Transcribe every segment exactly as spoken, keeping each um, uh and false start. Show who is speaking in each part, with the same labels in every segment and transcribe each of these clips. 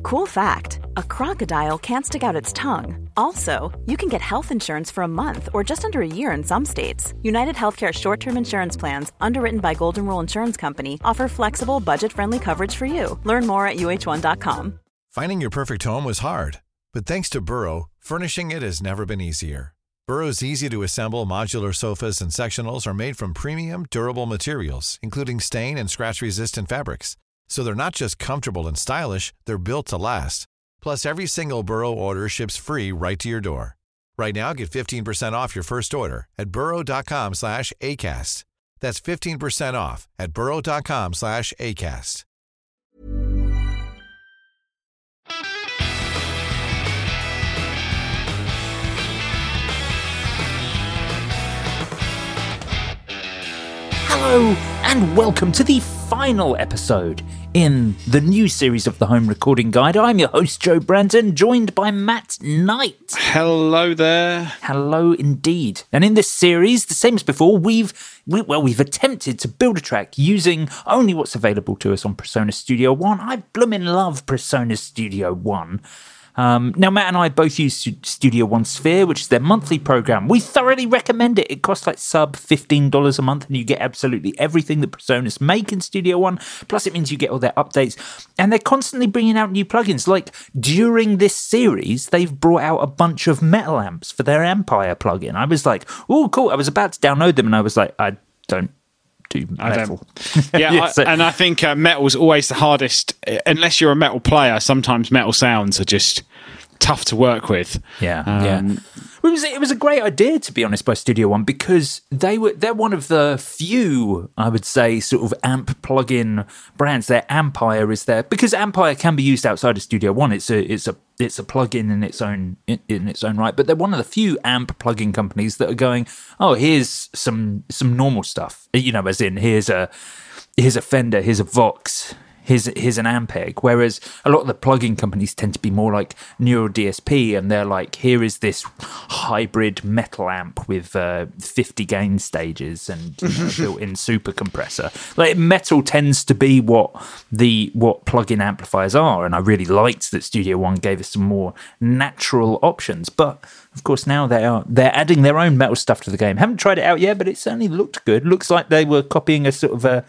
Speaker 1: Cool fact, a crocodile can't stick out its tongue. Also, you can get health insurance for a month or just under a year in some states. United Healthcare short-term insurance plans, underwritten by Golden Rule Insurance Company, offer flexible, budget-friendly coverage for you. Learn more at U H one dot com.
Speaker 2: Finding your perfect home was hard, but thanks to Burrow, furnishing it has never been easier. Burrow's easy-to-assemble modular sofas and sectionals are made from premium, durable materials, including stain and scratch-resistant fabrics. So they're not just comfortable and stylish, they're built to last. Plus, every single Burrow order ships free right to your door. Right now, get fifteen percent off your first order at burrow.com slash ACAST. That's fifteen percent off at burrow.com slash ACAST.
Speaker 3: Hello and welcome to the final episode in the new series of the Home Recording Guide. I'm your host, Joe Branton, joined by Matt Knight.
Speaker 4: Hello there.
Speaker 3: Hello indeed. And in this series, the same as before, we've we, well, we've attempted to build a track using only what's available to us on PreSonus Studio One. I bloomin' love PreSonus Studio One. Um, now, Matt and I both use Studio One Sphere, which is their monthly program. We thoroughly recommend it. It costs like sub fifteen dollars a month, and you get absolutely everything that PreSonus make in Studio One. Plus, it means you get all their updates. And they're constantly bringing out new plugins. Like, during this series, they've brought out a bunch of metal amps for their Ampire plugin. I was like, oh, cool. I was about to download them, and I was like, I don't do metal.
Speaker 4: I yeah,
Speaker 3: yeah
Speaker 4: I,
Speaker 3: so.
Speaker 4: and I think uh, metal's always the hardest. Unless you're a metal player, sometimes metal sounds are just tough to work with.
Speaker 3: Yeah,
Speaker 4: um,
Speaker 3: yeah. It was it was a great idea, to be honest, by Studio One, because they were they're one of the few, I would say, sort of amp plugin brands. Their Ampire is there because Ampire can be used outside of Studio One. It's a it's a it's a plugin in its own in, in its own right. But they're one of the few amp plugin companies that are going, oh, here's some some normal stuff. You know, as in here's a here's a Fender, here's a Vox. Here's, here's an Ampeg, whereas a lot of the plugin companies tend to be more like Neural D S P, and they're like, here is this hybrid metal amp with uh, fifty gain stages and you know, built-in super compressor. Like, metal tends to be what the what plugin amplifiers are, and I really liked that Studio One gave us some more natural options. But of course, now they are they're adding their own metal stuff to the game. Haven't tried it out yet, but it certainly looked good. Looks like they were copying a sort of a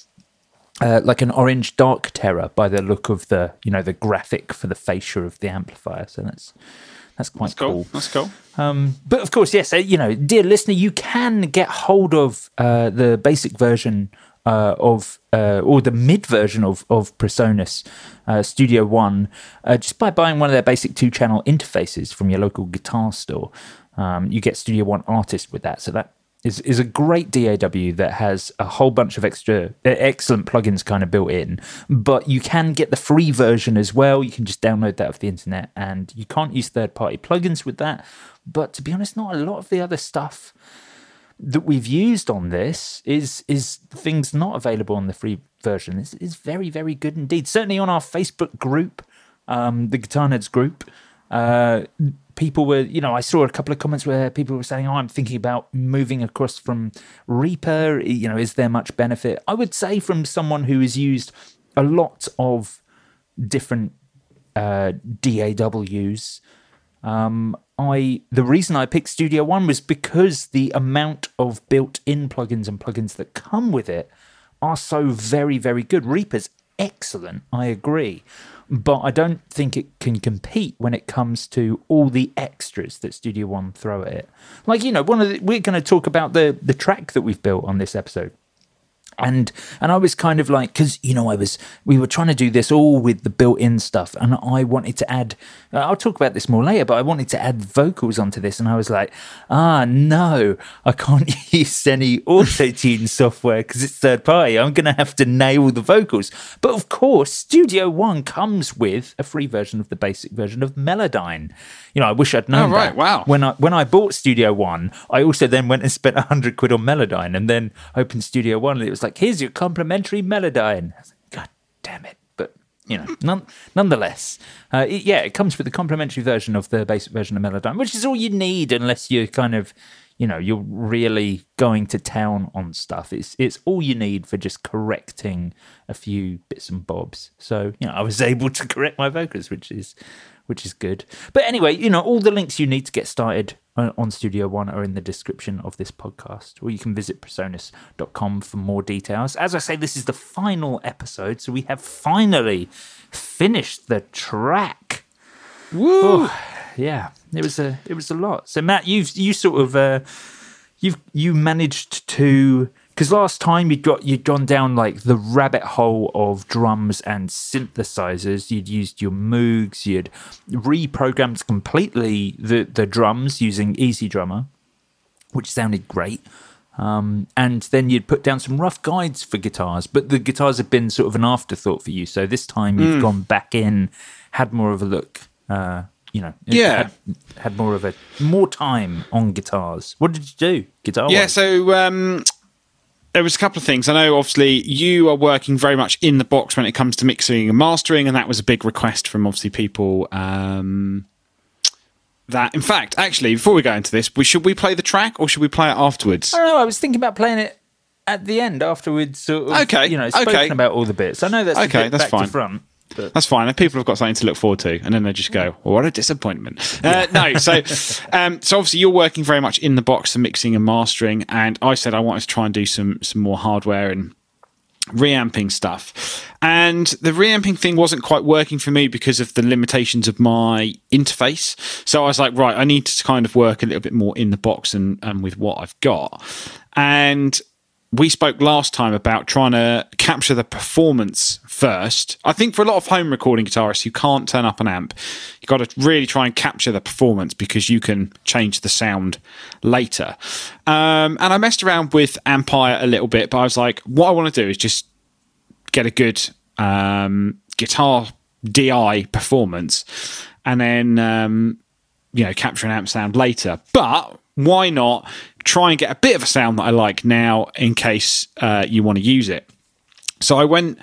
Speaker 3: Uh, like an orange dark terror by the look of the, you know, the graphic for the fascia of the amplifier. So that's that's quite
Speaker 4: that's cool.
Speaker 3: cool.
Speaker 4: That's cool.
Speaker 3: Um, but of course, yes, uh, you know, dear listener, you can get hold of uh, the basic version uh, of, uh, or the mid version of of PreSonus uh, Studio One uh, just by buying one of their basic two-channel interfaces from your local guitar store. Um, you get Studio One Artist with that, so that Is, is a great D A W that has a whole bunch of extra excellent plugins kind of built in, but you can get the free version as well. You can just download that off the internet, and you can't use third-party plugins with that. But to be honest, not a lot of the other stuff that we've used on this is is things not available on the free version. It's, it's very, very good indeed. Certainly on our Facebook group, um, the Guitar Nerds group, uh, people were, you know, I saw a couple of comments where people were saying, oh, I'm thinking about moving across from Reaper. You know, is there much benefit? I would say from someone who has used a lot of different uh, D A Ws, um, I the reason I picked Studio One was because the amount of built-in plugins and plugins that come with it are so very, very good. Reaper's excellent, I agree. But I don't think it can compete when it comes to all the extras that Studio One throw at it. Like, you know, one of the, we're going to talk about the the track that we've built on this episode. And and I was kind of like, because, you know, I was we were trying to do this all with the built-in stuff, and I wanted to add, uh, I'll talk about this more later, but I wanted to add vocals onto this, and I was like, ah, no, I can't use any auto-tune software because it's third-party. I'm going to have to nail the vocals. But of course, Studio One comes with a free version of the basic version of Melodyne. You know, I wish I'd known
Speaker 4: oh, right.
Speaker 3: that.
Speaker 4: Wow.
Speaker 3: When I when I bought Studio One, I also then went and spent a hundred quid on Melodyne, and then opened Studio One, and it was like, here's your complimentary Melodyne. I was like, God damn it! But you know, none, nonetheless, uh, it, yeah, it comes with the complimentary version of the basic version of Melodyne, which is all you need, unless you kind of, you know, you're really going to town on stuff. It's it's all you need for just correcting a few bits and bobs. So, you know, I was able to correct my vocals, which is which is good. But anyway, you know, all the links you need to get started on Studio One are in the description of this podcast, or you can visit presonus dot com for more details. As I say, this is the final episode, so we have finally finished the track.
Speaker 4: Woo!
Speaker 3: Oh, yeah, it was a it was a lot. So Matt, you've you sort of uh, you've you managed to, because last time you'd got you'd gone down like the rabbit hole of drums and synthesizers. You'd used your Moogs. You'd reprogrammed completely the the drums using Easy Drummer, which sounded great. Um, and then you'd put down some rough guides for guitars, but the guitars have been sort of an afterthought for you. So this time you've mm. gone back in, had more of a look. Uh, you know,
Speaker 4: yeah,
Speaker 3: had, had more of a more time on guitars. What did you do, guitar?
Speaker 4: Yeah, so um, there was a couple of things. I know, obviously, you are working very much in the box when it comes to mixing and mastering, and that was a big request from obviously people. Um, that, in fact, actually, before we go into this, we should we play the track or should we play it afterwards?
Speaker 3: I don't know. I was thinking about playing it at the end afterwards. Sort of,
Speaker 4: okay,
Speaker 3: you know, spoken
Speaker 4: okay.
Speaker 3: about all the bits. I know that's
Speaker 4: okay,
Speaker 3: a bit
Speaker 4: that's
Speaker 3: back
Speaker 4: fine.
Speaker 3: to front. But
Speaker 4: that's fine. People have got something to look forward to, and then they just go, well, "What a disappointment!" Uh, no, so um, so obviously you're working very much in the box for mixing and mastering, and I said I wanted to try and do some some more hardware and reamping stuff, and the reamping thing wasn't quite working for me because of the limitations of my interface. So I was like, right, I need to kind of work a little bit more in the box and and with what I've got, and we spoke last time about trying to capture the performance first. I think for a lot of home recording guitarists who can't turn up an amp, you've got to really try and capture the performance because you can change the sound later. Um, and I messed around with Ampire a little bit, but I was like, what I want to do is just get a good um, guitar D I performance and then, um, you know, capture an amp sound later. But why not try and get a bit of a sound that I like now in case uh, you want to use it? So I went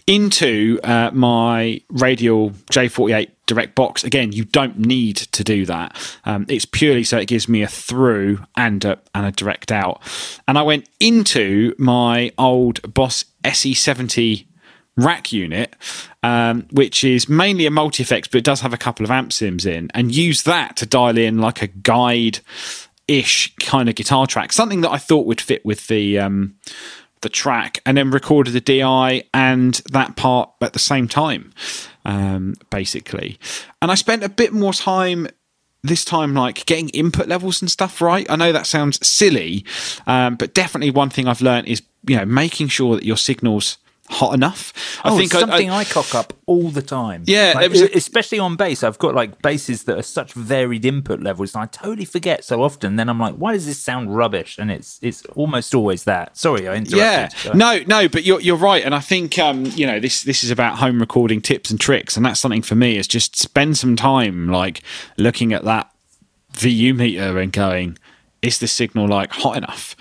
Speaker 4: into uh, my Radial J forty-eight Direct Box. Again, you don't need to do that. Um, it's purely so it gives me a through and a, and a direct out. And I went into my old Boss S E seventy rack unit, um, which is mainly a multi-effects, but it does have a couple of amp sims in, and use that to dial in like a guide ish kind of guitar track, something that I thought would fit with the um, the track, and then recorded the D I and that part at the same time, um, basically. And I spent a bit more time this time, like getting input levels and stuff right. I know that sounds silly, um, but definitely one thing I've learned is, you know, making sure that your signal's hot enough. I
Speaker 3: oh,
Speaker 4: think
Speaker 3: it's something I,
Speaker 4: I,
Speaker 3: I cock up all the time.
Speaker 4: Yeah,
Speaker 3: like,
Speaker 4: it was a,
Speaker 3: especially on bass. I've got like basses that are such varied input levels, and I totally forget so often. Then I'm like, why does this sound rubbish? And it's it's almost always that. Sorry, I interrupted.
Speaker 4: Yeah,
Speaker 3: so.
Speaker 4: no, no, but you're you're right, and I think um, you know this this is about home recording tips and tricks, and that's something for me is just spend some time like looking at that V U meter and going, is the signal like hot enough?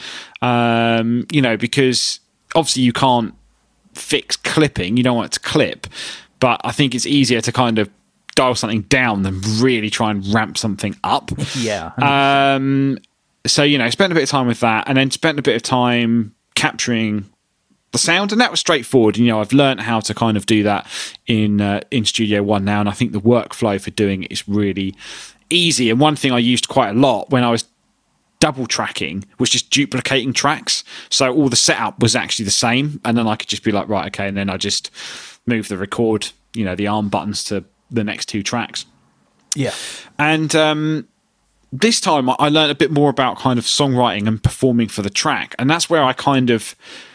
Speaker 4: Um, you know, because obviously you can't fix clipping, you don't want it to clip, but I think it's easier to kind of dial something down than really try and ramp something up.
Speaker 3: Yeah.
Speaker 4: Um, so, you know, spent a bit of time with that, and then spent a bit of time capturing the sound, and that was straightforward. You know, I've learned how to kind of do that in uh, in Studio One now, and I think the workflow for doing it is really easy. And one thing I used quite a lot when I was double tracking was just duplicating tracks, so all the setup was actually the same, and then I could just be like, right, okay, and then I just move the record, you know, the arm buttons to the next two tracks.
Speaker 3: Yeah.
Speaker 4: And um this time I learned a bit more about kind of songwriting and performing for the track, and that's where I kind of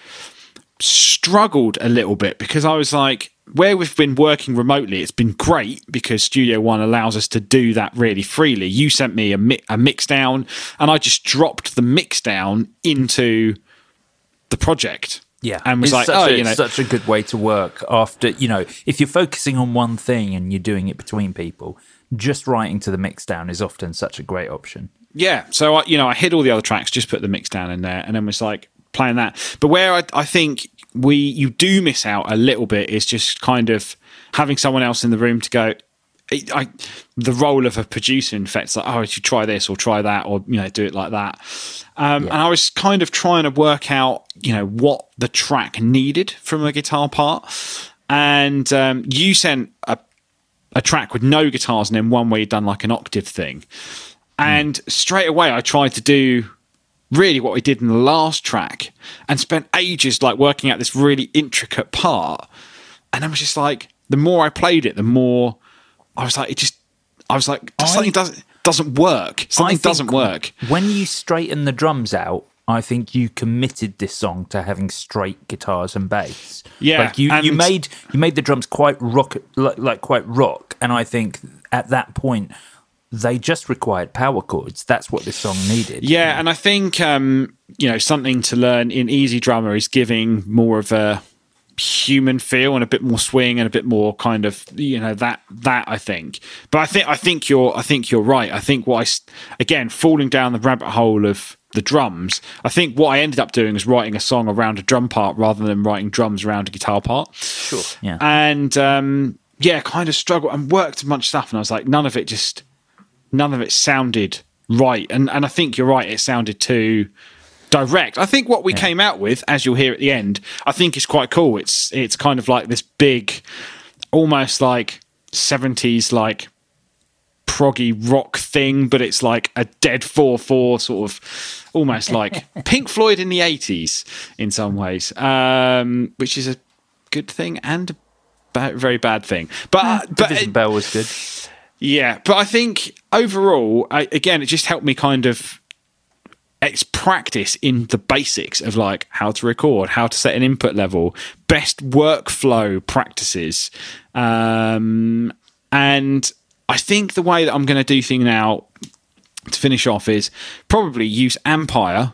Speaker 4: struggled a little bit, because I was like, where we've been working remotely, it's been great because Studio One allows us to do that really freely. You sent me a, mi- a mix down, and I just dropped the mix down into the project.
Speaker 3: Yeah,
Speaker 4: and was
Speaker 3: it's
Speaker 4: like,
Speaker 3: such
Speaker 4: oh,
Speaker 3: a,
Speaker 4: you know,
Speaker 3: such a good way to work after, you know, if you're focusing on one thing and you're doing it between people, just writing to the mix down is often such a great option.
Speaker 4: Yeah, so I, you know, I hid all the other tracks, just put the mix down in there, and then was like playing that. But where I, I think we you do miss out a little bit is just kind of having someone else in the room to go, I, the role of a producer in fact, like, oh, you should try this or try that, or, you know, do it like that. Um, yeah. And I was kind of trying to work out, you know, what the track needed from a guitar part. And um, you sent a, a track with no guitars and then one where you'd done like an octave thing. And mm. straight away I tried to do really what we did in the last track and spent ages like working out this really intricate part. And I was just like, the more I played it, the more I was like, it just, I was like, I, something doesn't doesn't work. Something doesn't work.
Speaker 3: When you straighten the drums out, I think you committed this song to having straight guitars and bass.
Speaker 4: Yeah,
Speaker 3: like you, you made you made the drums quite rock, like, like quite rock. And I think at that point, they just required power chords. That's what this song needed.
Speaker 4: Yeah, and I think um, you know, something to learn in Easy Drummer is giving more of a human feel and a bit more swing and a bit more kind of, you know, that that I think. But I think I think you're I think you're right. I think what I again falling down the rabbit hole of the drums. I think what I ended up doing is writing a song around a drum part rather than writing drums around a guitar part.
Speaker 3: Sure. Yeah.
Speaker 4: And um, yeah, kind of struggled and worked a bunch of stuff, and I was like, none of it just none of it sounded right. And and I think you're right. It sounded too direct. I think what we yeah. came out with, as you'll hear at the end, I think is quite cool. It's it's kind of like this big, almost like seventies like proggy rock thing, but it's like a Dead four four sort of, almost like Pink Floyd in the eighties in some ways, um, which is a good thing and a ba- very bad thing. But
Speaker 3: yeah,
Speaker 4: but
Speaker 3: Division Bell was good.
Speaker 4: Yeah, but I think overall, I, again, it just helped me kind of. It's practice in the basics of like how to record, how to set an input level, best workflow practices. Um, and I think the way that I'm going to do things now to finish off is probably use Ampire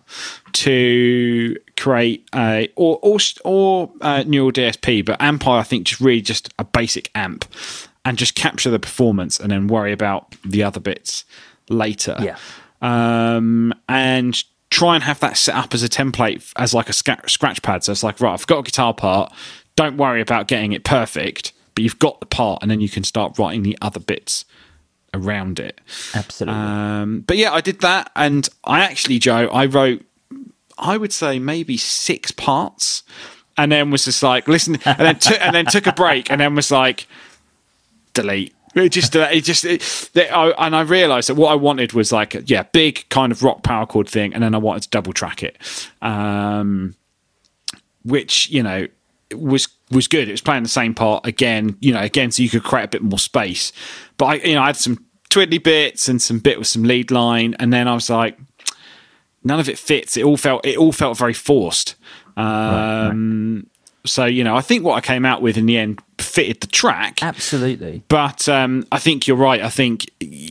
Speaker 4: to create a, or, or, or uh, Neural D S P, but Ampire, I think just really just a basic amp and just capture the performance and then worry about the other bits later.
Speaker 3: Yeah.
Speaker 4: Um, and try and have that set up as a template, as like a sc- scratch pad. So it's like, right, I've got a guitar part. Don't worry about getting it perfect, but you've got the part, and then you can start writing the other bits around it.
Speaker 3: Absolutely.
Speaker 4: Um, but yeah, I did that, and I actually, Joe, I wrote, I would say maybe six parts, and then was just like, listen, and then t- and then took a break, and then was like, delete. It just, uh, it just, it, it, I, and I realised that what I wanted was like, a, yeah, big kind of rock power chord thing, and then I wanted to double track it, um, which you know was was good. It was playing the same part again, you know, again, so you could create a bit more space. But I, you know, I had some twiddly bits and some bit with some lead line, and then I was like, none of it fits. It all felt, it all felt very forced. Um, right, right. So, you know, I think what I came out with in the end fitted the track.
Speaker 3: Absolutely.
Speaker 4: But um, I think you're right. I think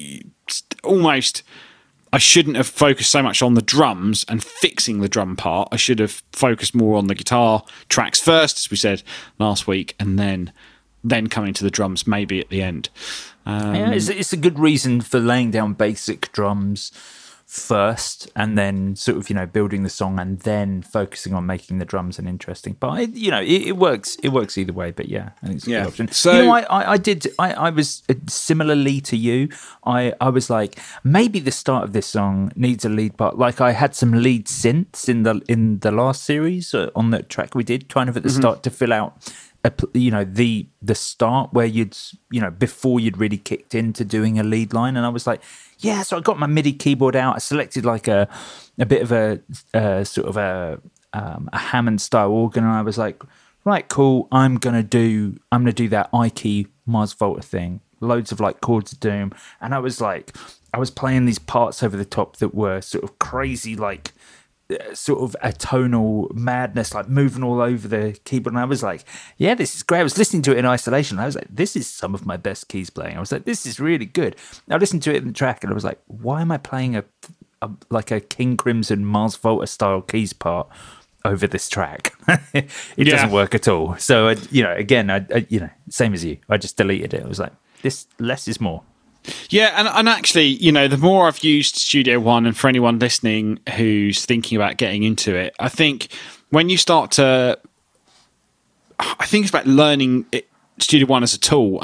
Speaker 4: almost I shouldn't have focused so much on the drums and fixing the drum part. I should have focused more on the guitar tracks first, as we said last week, and then then coming to the drums maybe at the end. Um,
Speaker 3: yeah, it's, it's a good reason for laying down basic drums first, and then sort of, you know, building the song and then focusing on making the drums an interesting part. It, you know, it, it works. It works either way. But yeah, I think it's a yeah. good option. So you know, I, I, I did. I, I was similarly to you. I, I was like, maybe the start of this song needs a lead part. Like I had some lead synths in the in the last series uh, on the track we did, kind of at the mm-hmm. start to fill out. A, you know, the the start where you'd, you know, before you'd really kicked into doing a lead line, and I was like, yeah. So I got my MIDI keyboard out. I selected like a a bit of a, a sort of a um, a Hammond style organ, and I was like, right, cool. I'm gonna do I'm gonna do that I key Mars Volta thing. Loads of like chords of doom, and I was like, I was playing these parts over the top that were sort of crazy, like. Sort of a tonal madness, like moving all over the keyboard, and I was like, yeah, this is great. I was listening to it in isolation, I was like, this is some of my best keys playing. I was like, this is really good. I listened to it in the track and I was like, why am I playing a, a like a King Crimson Mars Volta style keys part over this track? it yeah. doesn't work at all. So I, you know, again, I, I you know, same as you, I just deleted it. I was like, this less is more.
Speaker 4: Yeah, and, and actually, you know, the more I've used Studio One, and for anyone listening who's thinking about getting into it, I think when you start to, I think it's about learning it, Studio One as a tool and the,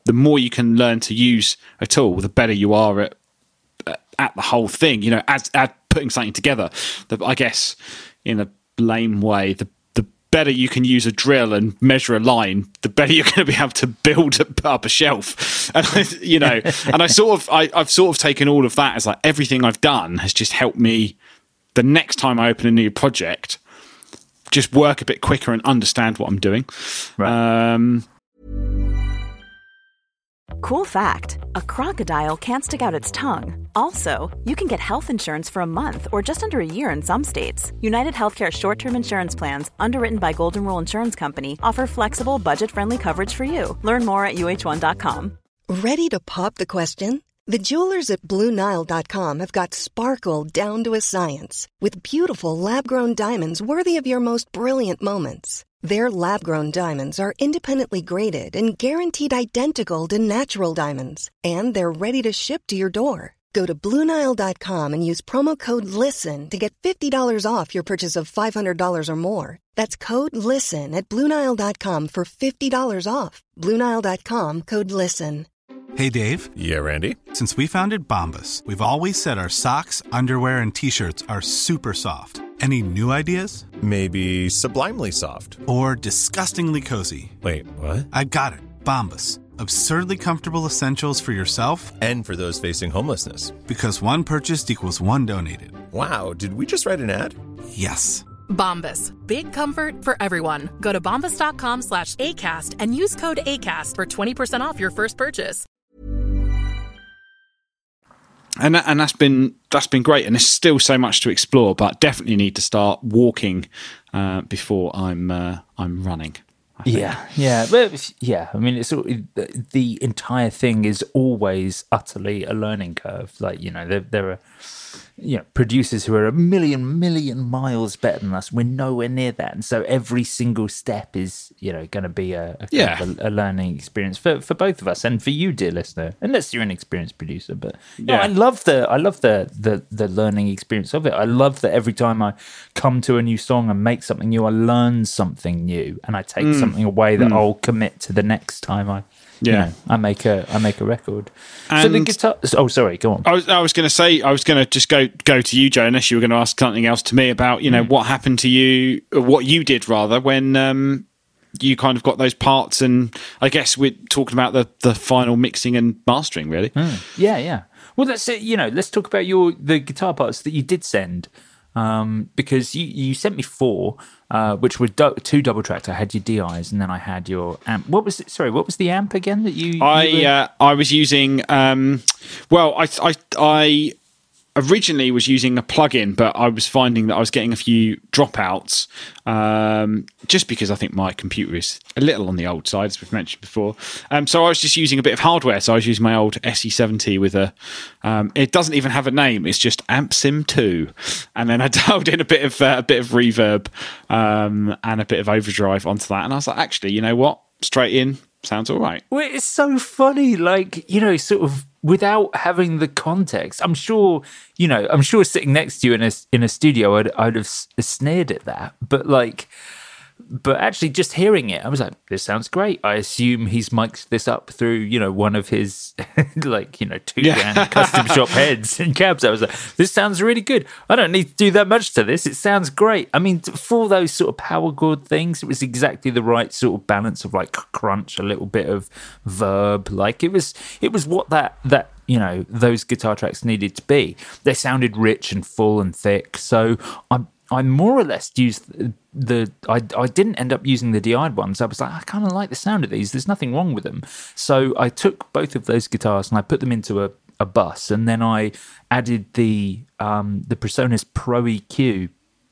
Speaker 4: the more you can learn to use a tool, the better you are at at the whole thing. You know, as at putting something together. The, I guess in a lame way, the the better you can use a drill and measure a line, the better you're going to be able to build up a shelf. And I, you know, and I sort of I, I've sort of taken all of that as like everything I've done has just helped me. The next time I open a new project, just work a bit quicker and understand what I'm doing.
Speaker 3: Right.
Speaker 4: Um,
Speaker 1: Cool fact, a crocodile can't stick out its tongue. Also, you can get health insurance for a month or just under a year in some states. United Healthcare short-term insurance plans, underwritten by Golden Rule Insurance Company, offer flexible, budget-friendly coverage for you. Learn more at U H one dot com.
Speaker 5: Ready to pop the question? The jewelers at Blue Nile dot com have got sparkle down to a science with beautiful lab-grown diamonds worthy of your most brilliant moments. Their lab-grown diamonds are independently graded and guaranteed identical to natural diamonds, and they're ready to ship to your door. Go to Blue Nile dot com and use promo code LISTEN to get fifty dollars off your purchase of five hundred dollars or more. That's code LISTEN at Blue Nile dot com for fifty dollars off. Blue Nile dot com, code LISTEN.
Speaker 6: Hey, Dave.
Speaker 7: Yeah, Randy.
Speaker 6: Since we founded Bombas, we've always said our socks, underwear, and T-shirts are super soft. Any new ideas?
Speaker 7: Maybe sublimely soft.
Speaker 6: Or disgustingly cozy.
Speaker 7: Wait, what?
Speaker 6: I got it. Bombas. Absurdly comfortable essentials for yourself
Speaker 7: and for those facing homelessness.
Speaker 6: Because one purchased equals one donated.
Speaker 7: Wow, did we just write an ad?
Speaker 6: Yes.
Speaker 8: Bombas. Big comfort for everyone. Go to bombas dot com slash ACAST and use code ACAST for twenty percent off your first purchase.
Speaker 4: And that, and that's been that's been great, and there's still so much to explore. But definitely need to start walking uh, before I'm uh, I'm running. I think.
Speaker 3: Yeah, yeah, but yeah. I mean, it's all, the entire thing is always utterly a learning curve. Like, you know, there there are you know producers who are a million million miles better than us. We're nowhere near that, and so every single step is you know going to be a, a,
Speaker 4: yeah.
Speaker 3: kind of a, a learning experience for, for both of us and for you, dear listener. Unless you're an experienced producer, but no,
Speaker 4: yeah.
Speaker 3: I love the I love the, the the learning experience of it. I love that every time I come to a new song and make something new, I learn something new, and I take
Speaker 4: Mm.
Speaker 3: something away that
Speaker 4: Mm.
Speaker 3: I'll commit to the next time I.
Speaker 4: Yeah,
Speaker 3: you know, I make a I make a record.
Speaker 4: And
Speaker 3: so the guitar. Oh, sorry. Go on.
Speaker 4: I was I was going to say I was going to just go go to you, Joe, unless you were going to ask something else to me about you know mm. what happened to you, or what you did rather when um, you kind of got those parts, and I guess we're talking about the the final mixing and mastering, really.
Speaker 3: Mm. Yeah, yeah. Well, let's you know let's talk about your the guitar parts that you did send. Um, because you, you sent me four, uh, which were do- two double tracked. I had your D Is, and then I had your amp. What was it? Sorry, what was the amp again that you?
Speaker 4: I
Speaker 3: you were...
Speaker 4: uh, I was using. Um, well, I I I originally was using a plugin, but I was finding that I was getting a few dropouts, um, just because I think my computer is a little on the old side, as we've mentioned before. Um, so I was just using a bit of hardware. So I was using my old S E seventy with a. Um, it doesn't even have a name. It's just AmpSim two, and then I dialed in a bit of uh, a bit of reverb um, and a bit of overdrive onto that, and I was like, actually, you know what? Straight in, sounds all right.
Speaker 3: Well, it's so funny, like, you know, sort of without having the context. I'm sure, you know, I'm sure sitting next to you in a, in a studio, I'd, I'd have s- sneered at that. But like, but actually just hearing it, I was like, this sounds great. I assume he's mic'd this up through, you know, one of his, like, you know, two
Speaker 4: Yeah.
Speaker 3: grand custom shop heads and cabs. I was like, this sounds really good. I don't need to do that much to this. It sounds great. I mean, for those sort of power chord things, it was exactly the right sort of balance of like crunch, a little bit of verb. Like it was, it was what that, that, you know, those guitar tracks needed to be. They sounded rich and full and thick. So I'm, I more or less used the, the I, I didn't end up using the D I'd ones. I was like, I kind of like the sound of these. There's nothing wrong with them. So I took both of those guitars and I put them into a, a bus, and then I added the um, the Presonus Pro E Q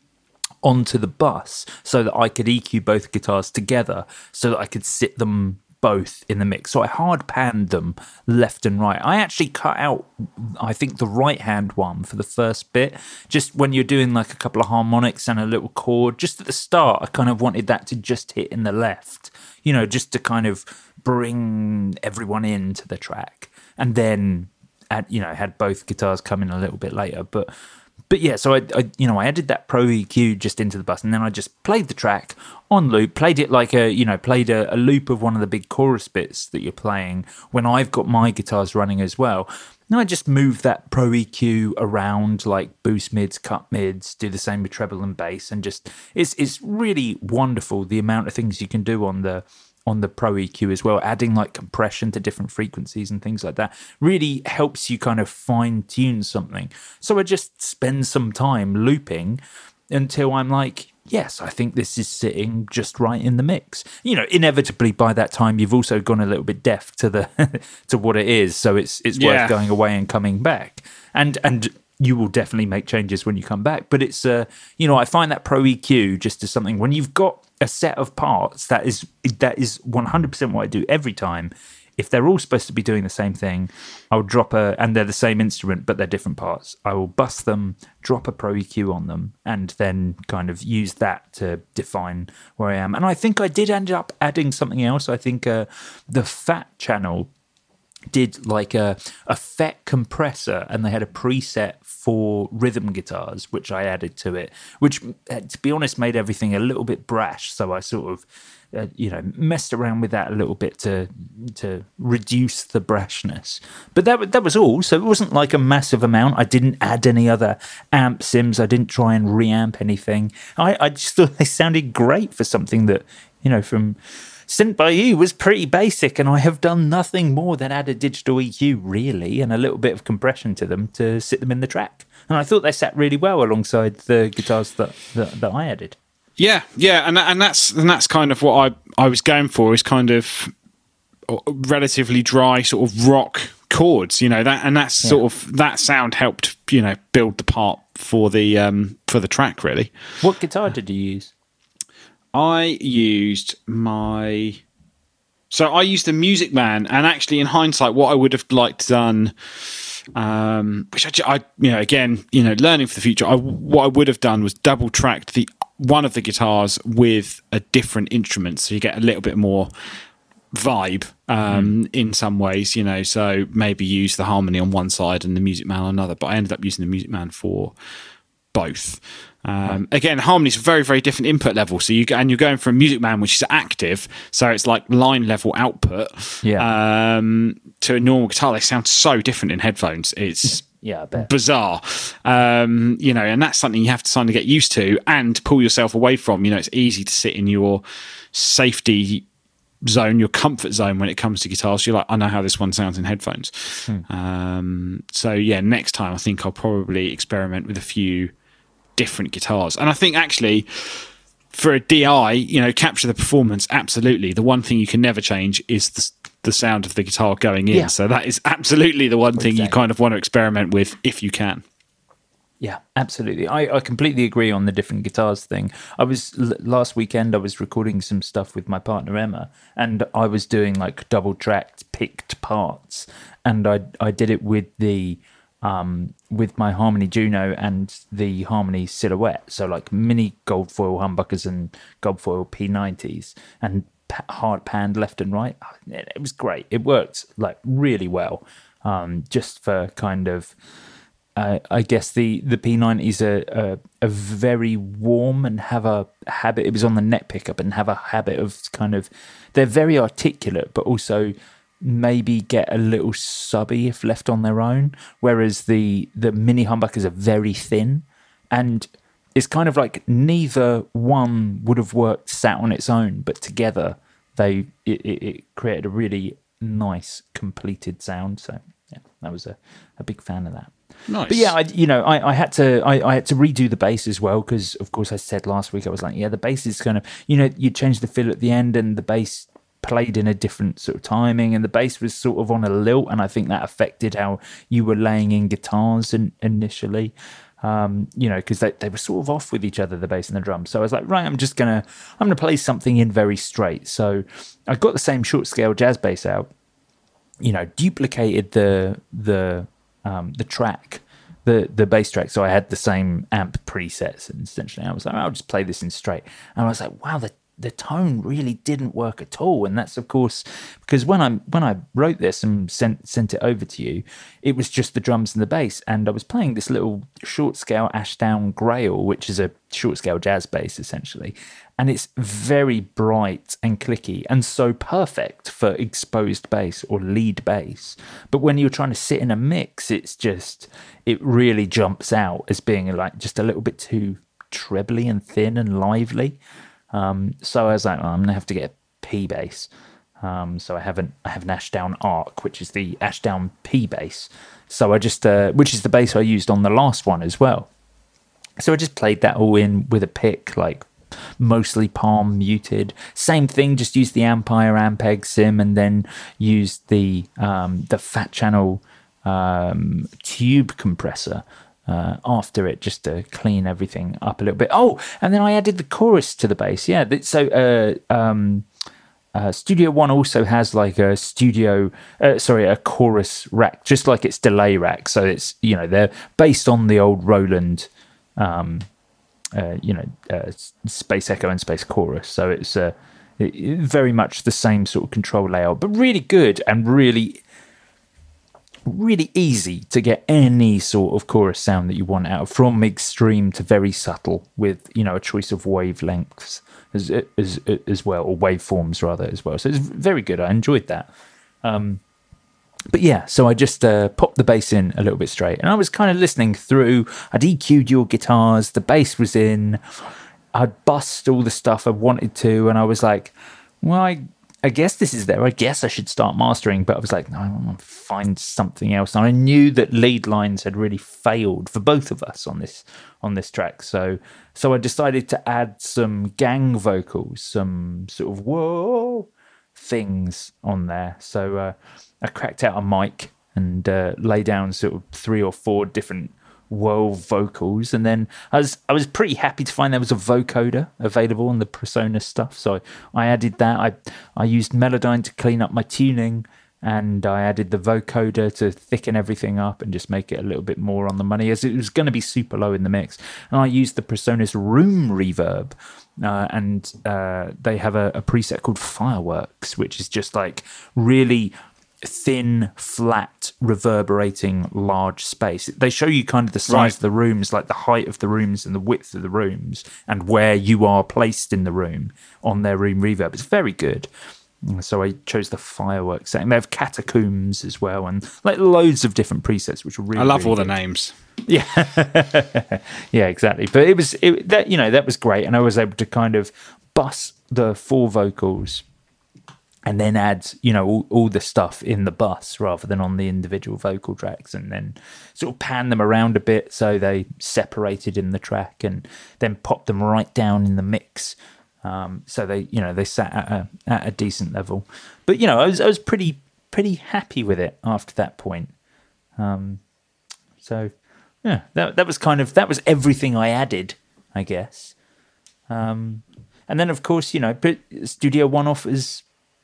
Speaker 3: onto the bus so that I could E Q both guitars together, so that I could sit them both in the mix. So I hard panned them left and right. I actually cut out, I think, the right hand one for the first bit, just when you're doing like a couple of harmonics and a little chord. Just at the start, I kind of wanted that to just hit in the left, you know, just to kind of bring everyone into the track. And then, add, you know, had both guitars come in a little bit later. But but yeah, so I, I, you know, I added that Pro E Q just into the bus, and then I just played the track on loop, played it like a, you know, played a, a loop of one of the big chorus bits that you're playing when I've got my guitars running as well. Now I just move that Pro E Q around, like boost mids, cut mids, do the same with treble and bass, and just it's it's really wonderful the amount of things you can do on the on the Pro E Q as well. Adding like compression to different frequencies and things like that really helps you kind of fine tune something. So I just spend some time looping until I'm like, yes, I think this is sitting just right in the mix. You know, inevitably by that time you've also gone a little bit deaf to the to what it is, so it's it's
Speaker 4: Yeah.
Speaker 3: worth going away and coming back. And and you will definitely make changes when you come back. But it's uh, you know, I find that Pro E Q just as something when you've got a set of parts that is that is one hundred percent what I do every time. If they're all supposed to be doing the same thing, I'll drop a, and they're the same instrument, but they're different parts. I will bust them, drop a Pro E Q on them, and then kind of use that to define where I am. And I think I did end up adding something else. I think uh, the Fat Channel did like a, a F E T compressor, and they had a preset for rhythm guitars, which I added to it, which, uh, to be honest, made everything a little bit brash. So I sort of, uh, you know, messed around with that a little bit to to reduce the brashness. But that that was all. So it wasn't like a massive amount. I didn't add any other amp sims. I didn't try and reamp anything. I, I just thought they sounded great for something that, you know, from Sent by You was pretty basic, and I have done nothing more than add a digital E Q, really, and a little bit of compression to them to sit them in the track. And I thought they sat really well alongside the guitars that, that, that I added.
Speaker 4: Yeah, yeah, and and that's and that's kind of what I I was going for, is kind of relatively dry sort of rock chords, you know, that and that's
Speaker 3: Yeah.
Speaker 4: sort of that sound helped, you know, build the part for the um for the track, really.
Speaker 3: What guitar did you use?
Speaker 4: I used my so I used the Music Man, and actually in hindsight what I would have liked done, um which I, ju- I you know again you know learning for the future, I, what I would have done was double tracked the one of the guitars with a different instrument, so you get a little bit more vibe um mm. in some ways, you know, so maybe use the harmony on one side and the Music Man on another, but I ended up using the Music Man for both. Um, again, harmony's a very, very different input level. So you and you're going from Music Man, which is active, so it's like line level output.
Speaker 3: Yeah.
Speaker 4: Um, to a normal guitar, they sound so different in headphones. It's
Speaker 3: yeah, I bet.
Speaker 4: bizarre. Um, you know, and that's something you have to kind of get used to and pull yourself away from. You know, it's easy to sit in your safety zone, your comfort zone when it comes to guitars. You're like, I know how this one sounds in headphones. Hmm. Um, so yeah, next time I think I'll probably experiment with a few different guitars. And I think actually for a D I, you know, capture the performance, absolutely. The one thing you can never change is the, the sound of the guitar going in.
Speaker 3: Yeah.
Speaker 4: So that is absolutely the one thing
Speaker 3: Exactly.
Speaker 4: you kind of want to experiment with if you can.
Speaker 3: Yeah, absolutely. I, I completely agree on the different guitars thing. I was l- last weekend I was recording some stuff with my partner Emma, and I was doing like double tracked picked parts, and I I did it with the um with my Harmony Juno and the Harmony Silhouette, so like mini gold foil humbuckers and gold foil P nineties and pa- hard panned left and right. It, it was great. It worked like really well, um just for kind of Uh, I guess the, the P nineties are, are, are very warm and have a habit. It was on the neck pickup and have a habit of kind of, they're very articulate, but also maybe get a little subby if left on their own. Whereas the, the mini humbuckers are very thin, and it's kind of like neither one would have worked sat on its own, but together they it, it, it created a really nice completed sound. So yeah, I was a, a big fan of that.
Speaker 4: Nice.
Speaker 3: But yeah, I, you know, I, I had to I, I had to redo the bass as well, because of course I said last week I was like, yeah, the bass is kind of, you know, you change the fill at the end and the bass played in a different sort of timing, and the bass was sort of on a lilt, and I think that affected how you were laying in guitars in, initially. Um, you know, because they, they were sort of off with each other, the bass and the drums. So I was like, right, I'm just gonna I'm gonna play something in very straight. So I got the same short scale jazz bass out, you know, duplicated the the um, the track, the the bass track. So I had the same amp presets, and essentially I was like, I'll just play this in straight. And I was like, wow, the the tone really didn't work at all. And that's of course because when I when I wrote this and sent sent it over to you, it was just the drums and the bass, and I was playing this little short scale Ashdown Grail, which is a short scale jazz bass essentially, and it's very bright and clicky and so perfect for exposed bass or lead bass. But when you're trying to sit in a mix, it's just it really jumps out as being like just a little bit too trebly and thin and lively. Um, so I was like, oh, I'm gonna have to get a P bass. Um, so I haven't. I have an Ashdown Arc, which is the Ashdown P bass. So I just, uh, which is the bass I used on the last one as well. So I just played that all in with a pick, like mostly palm muted. Same thing, just used the Ampere Ampeg sim, and then used the um, the Fat Channel um, tube compressor. Uh, after it, just to clean everything up a little bit. Oh, and then I added the chorus to the bass. Yeah, so uh, um, uh, Studio One also has like a studio, uh, sorry, a chorus rack, just like its delay rack. So it's, you know, they're based on the old Roland, um, uh, you know, uh, Space Echo and Space Chorus. So it's uh, it, very much the same sort of control layout, but really good and really. really easy to get any sort of chorus sound that you want out, from extreme to very subtle, with, you know, a choice of wavelengths as as as well, or waveforms rather as well. So it's very good. I enjoyed that. Um, but yeah, so I just uh, popped the bass in a little bit straight, and I was kind of listening through. I'd E Q'd your guitars, the bass was in. I'd bust all the stuff I wanted to, and I was like, well, I. I guess this is there. I guess I should start mastering, but I was like, no, I want to find something else. And I knew that lead lines had really failed for both of us on this on this track. So so I decided to add some gang vocals, some sort of whoa things on there. So uh, I cracked out a mic and uh, lay down sort of three or four different whoa vocals, and then I was I was pretty happy to find there was a vocoder available on the PreSonus stuff, so I added that. I I used Melodyne to clean up my tuning, and I added the vocoder to thicken everything up and just make it a little bit more on the money, as it was going to be super low in the mix. And I used the PreSonus Room Reverb, uh, and uh, they have a, a preset called Fireworks, which is just like really thin, flat, reverberating large space. They show you kind of the size
Speaker 4: right.
Speaker 3: of the rooms, like the height of the rooms and the width of the rooms, and where you are placed in the room on their room reverb. It's very good. So I chose the Fireworks setting. They have Catacombs as well, and like loads of different presets, which are really.
Speaker 4: I love
Speaker 3: really
Speaker 4: all
Speaker 3: good.
Speaker 4: the names.
Speaker 3: Yeah, yeah, exactly. But it was it, that you know that was great, and I was able to kind of bus the four vocals. And then add, you know, all, all the stuff in the bus rather than on the individual vocal tracks, and then sort of pan them around a bit so they separated in the track, and then pop them right down in the mix. Um, so they, you know, they sat at a at a decent level. But you know, I was I was pretty pretty happy with it after that point. Um, so yeah, that that was kind of that was everything I added, I guess. Um, and then of course, you know, Studio One offers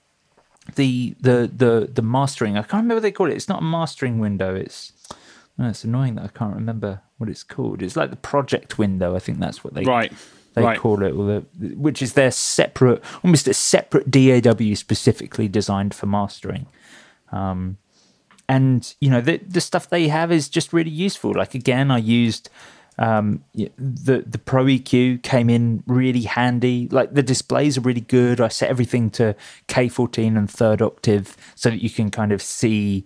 Speaker 3: the the the the mastering. I can't remember what they call it. It's not a mastering window. It's oh, it's annoying that I can't remember what it's called. It's like the project window. I think that's what they
Speaker 4: right.
Speaker 3: they
Speaker 4: right.
Speaker 3: call it, or the, which is their separate, almost a separate D A W specifically designed for mastering. Um, and you know the the stuff they have is just really useful. Like again, I used. Um, the the Pro E Q came in really handy. Like the displays are really good. I set everything to K fourteen and third octave so that you can kind of see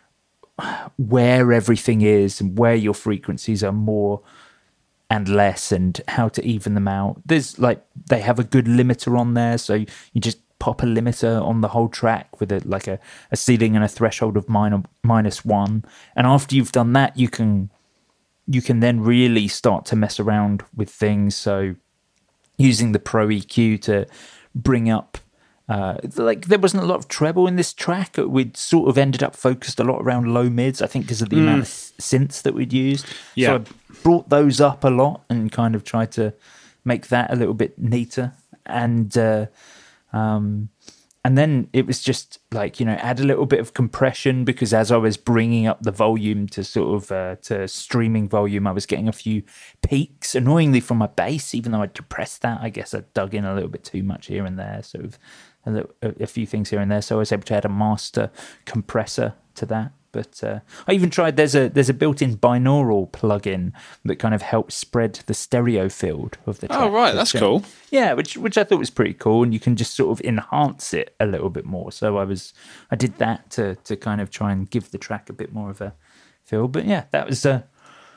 Speaker 3: where everything is and where your frequencies are more and less, and how to even them out. There's like they have a good limiter on there, so you just pop a limiter on the whole track with a like a, a ceiling and a threshold of minor, minus one. And after you've done that, you can. You can then really start to mess around with things. So using the Pro E Q to bring up, uh, like there wasn't a lot of treble in this track. We'd sort of ended up focused a lot around low mids, I think because of the mm. amount of synths that we'd used.
Speaker 4: Yeah.
Speaker 3: So I brought those up a lot and kind of tried to make that a little bit neater. And, uh, um, and then it was just like, you know, add a little bit of compression, because as I was bringing up the volume to sort of uh, to streaming volume, I was getting a few peaks, annoyingly, from my bass, even though I depressed that. I guess I dug in a little bit too much here and there, sort of a, little, a few things here and there. So I was able to add a master compressor to that. But uh, I even tried, there's a there's a built-in binaural plugin that kind of helps spread the stereo field of the track.
Speaker 4: Oh, right, that's
Speaker 3: which, uh,
Speaker 4: cool.
Speaker 3: Yeah, which which I thought was pretty cool, and you can just sort of enhance it a little bit more. So I was I did that to to kind of try and give the track a bit more of a feel. But yeah, that was uh,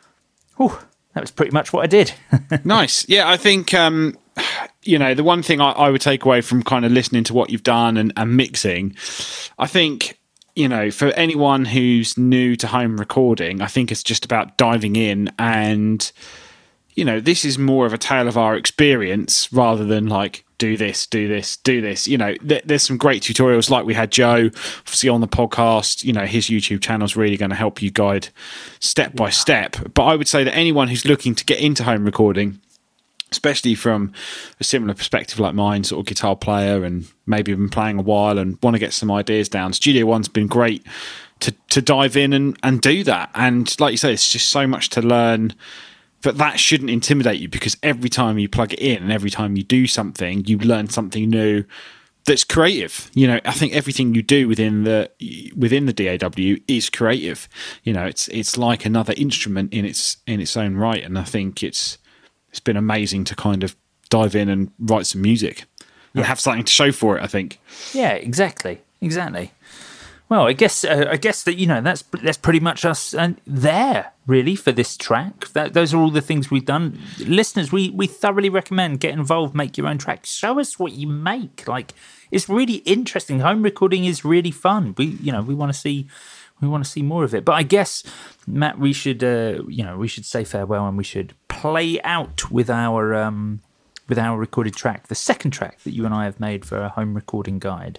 Speaker 3: oh, that was pretty much what I did.
Speaker 4: Nice. Yeah, I think um, you know, the one thing I, I would take away from kind of listening to what you've done and, and mixing, I think, you know, for anyone who's new to home recording, I think it's just about diving in, and, you know, this is more of a tale of our experience rather than like, do this, do this, do this. You know, th- there's some great tutorials, like we had Joe, obviously, on the podcast. You know, his YouTube channel is really going to help you guide step by step. But I would say that anyone who's looking to get into home recording, especially from a similar perspective like mine, sort of guitar player and maybe been playing a while and want to get some ideas down, Studio One's been great to to dive in and, and do that. And like you say, it's just so much to learn, but that shouldn't intimidate you, because every time you plug it in and every time you do something, you learn something new that's creative. You know, I think everything you do within the within the D A W is creative. You know, it's it's like another instrument in its in its own right, and I think it's it's been amazing to kind of dive in and write some music and yeah. have something to show for it, I think.
Speaker 3: Yeah, exactly. Exactly. Well, I guess uh, I guess that, you know, that's that's pretty much us uh, there, really, for this track. That, those are all the things we've done. Listeners, we, we thoroughly recommend get involved, make your own track. Show us what you make. Like, it's really interesting. Home recording is really fun. We, you know, we want to see we want to see more of it. But I guess, Matt, we should uh, you know, we should say farewell, and we should play out with our um, with our recorded track, the second track that you and I have made for a home recording guide.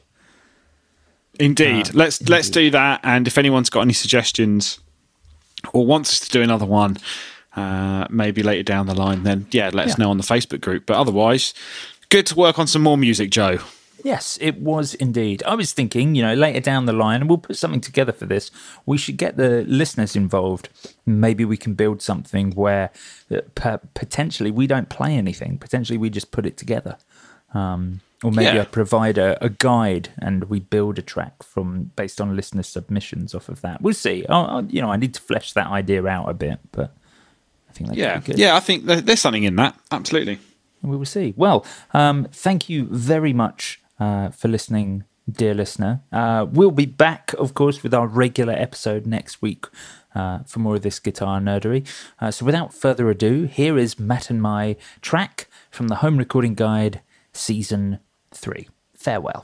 Speaker 4: Indeed. Uh, let's
Speaker 3: indeed.
Speaker 4: let's do that. And if anyone's got any suggestions or wants us to do another one, uh, maybe later down the line, then yeah, let us
Speaker 3: yeah.
Speaker 4: know on the Facebook group. But otherwise, good to work on some more music, Joe.
Speaker 3: Yes, it was indeed. I was thinking, you know, later down the line, and we'll put something together for this, we should get the listeners involved. Maybe we can build something where uh, potentially we don't play anything. Potentially we just put it together. Um, or maybe
Speaker 4: yeah.
Speaker 3: I provide a, a guide and we build a track from based on listener submissions off of that. We'll see. I'll, I'll, you know, I need to flesh that idea out a bit, but I think that
Speaker 4: yeah.
Speaker 3: could be good.
Speaker 4: Yeah, I think there's something in that. Absolutely.
Speaker 3: We will see. Well, um, thank you very much uh, for listening, dear listener. Uh, we'll be back, of course, with our regular episode next week uh, for more of this guitar nerdery. Uh, so without further ado, here is Matt and my track from the Home Recording Guide, Season three. Farewell.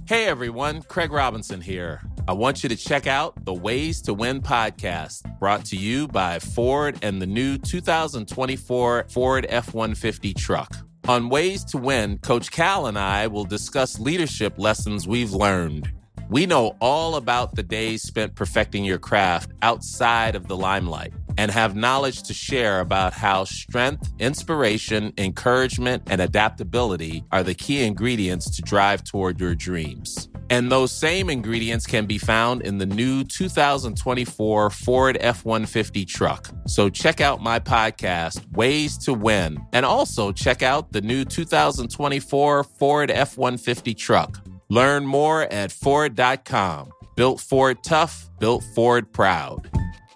Speaker 9: Hey everyone, Craig Robinson here. I want you to check out the Ways to Win podcast, brought to you by Ford and the new two thousand twenty-four Ford F one fifty truck. On Ways to Win, Coach Cal and I will discuss leadership lessons we've learned. We know all about the days spent perfecting your craft outside of the limelight and have knowledge to share about how strength, inspiration, encouragement, and adaptability are the key ingredients to drive toward your dreams. And those same ingredients can be found in the new two thousand twenty-four Ford F one fifty truck. So check out my podcast, Ways to Win, and also check out the new two thousand twenty-four Ford F one fifty truck. Learn more at Ford dot com. Built Ford tough, built Ford proud.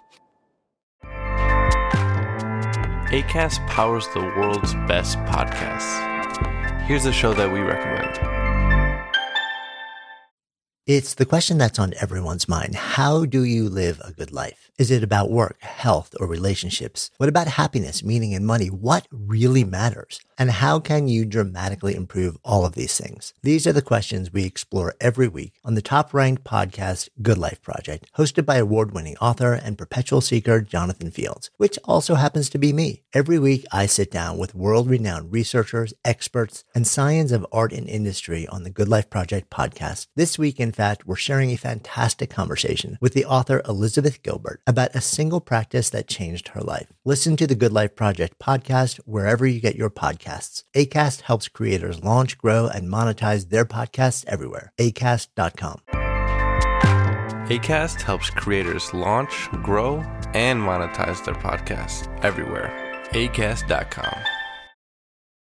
Speaker 10: Acast powers the world's best podcasts. Here's a show that we recommend.
Speaker 11: It's the question that's on everyone's mind. How do you live a good life? Is it about work, health, or relationships? What about happiness, meaning, and money? What really matters? And how can you dramatically improve all of these things? These are the questions we explore every week on the top-ranked podcast, Good Life Project, hosted by award-winning author and perpetual seeker Jonathan Fields, which also happens to be me. Every week, I sit down with world-renowned researchers, experts, and science of art and industry on the Good Life Project podcast. This week, in fact, we're sharing a fantastic conversation with the author Elizabeth Gilbert about a single practice that changed her life. Listen to the Good Life Project podcast wherever you get your podcasts. Acast helps creators launch, grow, and monetize their podcasts everywhere. acast dot com.
Speaker 10: Acast helps creators launch, grow, and monetize their podcasts everywhere. acast dot com.